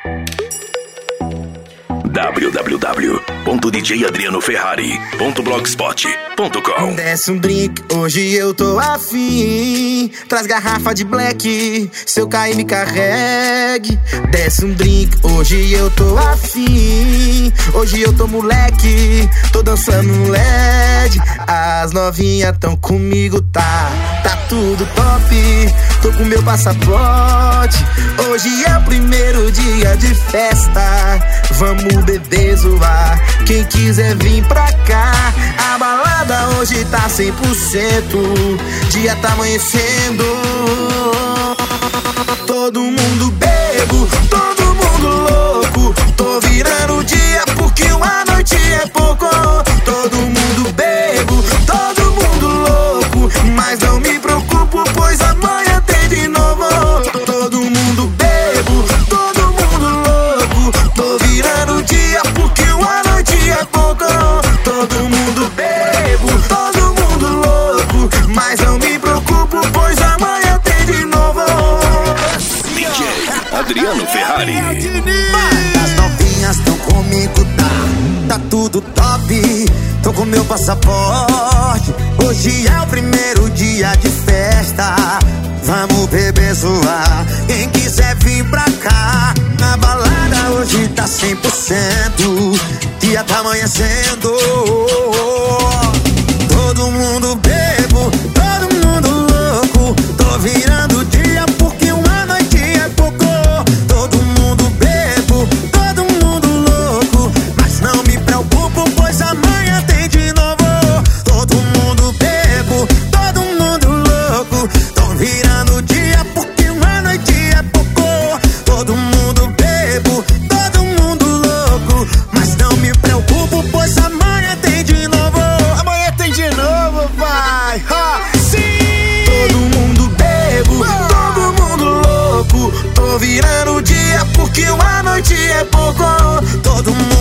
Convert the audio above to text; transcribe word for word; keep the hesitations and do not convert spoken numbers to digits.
w w w ponto d j adriano ferrari ponto blogspot ponto com. Desce um drink, hoje eu tô afim. Traz garrafa de black, se eu cair me carregue. Desce um drink, hoje eu tô afim. Hoje eu tô moleque, tô dançando no L E D. As novinhas tão comigo, tá? Tá tudo top, tô com meu passaporte. Hoje é o primeiro dia de festa. Vamos beber, zoar, quem quiser vir pra cá. A balada hoje tá cem por cento, dia tá amanhecendo. Todo mundo bebo, todo mundo louco. Tô virando o dia porque uma noite é pouco. Todo mundo bebo, todo mundo louco. Mas não me preocupo, pois amanhã tem de novo. Todo mundo bebo, todo mundo louco. Tô virando o dia porque uma noite é pouco. Todo mundo bebo, todo mundo louco. Mas não me preocupo, pois amanhã tem de novo. D J Adriano Ferrari. As novinhas tão comigo, tá? Tá tudo top, tô com meu passaporte. Hoje é o primeiro dia de festa. Vamos beber, zoar, quem quiser vir pra cá. Na balada hoje tá cem por cento, dia tá amanhecendo. Todo mundo bebo, todo mundo louco. Tô virando o dia porque uma noite é pouco. Todo mundo bebo, todo mundo louco. Mas não me preocupo, pois amanhã tem de novo. Todo mundo bebo, todo mundo louco. Tô virando o dia porque uma noite é pouco. Todo mundo bebo, todo mundo louco. Mas não me preocupo, pois amanhã tem de novo. Amanhã tem de novo, vai! Ha, sim! Todo mundo bebo, todo mundo louco. Tô virando o dia porque uma noite é pouco. Todo mundo